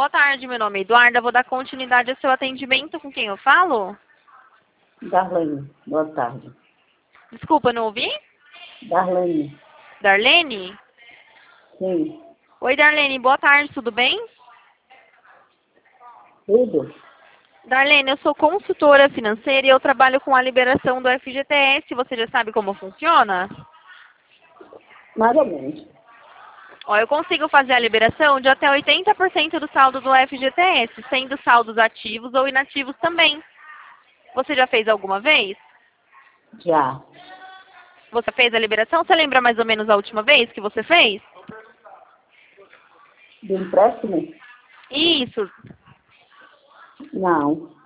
Boa tarde, meu nome é Eduarda. Vou dar continuidade ao seu atendimento. Com quem eu falo? Darlene, boa tarde. Desculpa, não ouvi? Darlene, Darlene? sim, Oi, Darlene. Boa tarde, tudo bem? tudo? Darlene, eu sou consultora financeira e eu trabalho com a liberação do FGTS. Você já sabe como funciona? Mais ou menos. Ó, eu consigo fazer a liberação de até 80% do saldo do FGTS, sendo saldos ativos ou inativos também. Você já fez alguma vez? Já. Você fez a liberação? Você lembra mais ou menos a última vez que você fez? Do empréstimo? Isso. Não.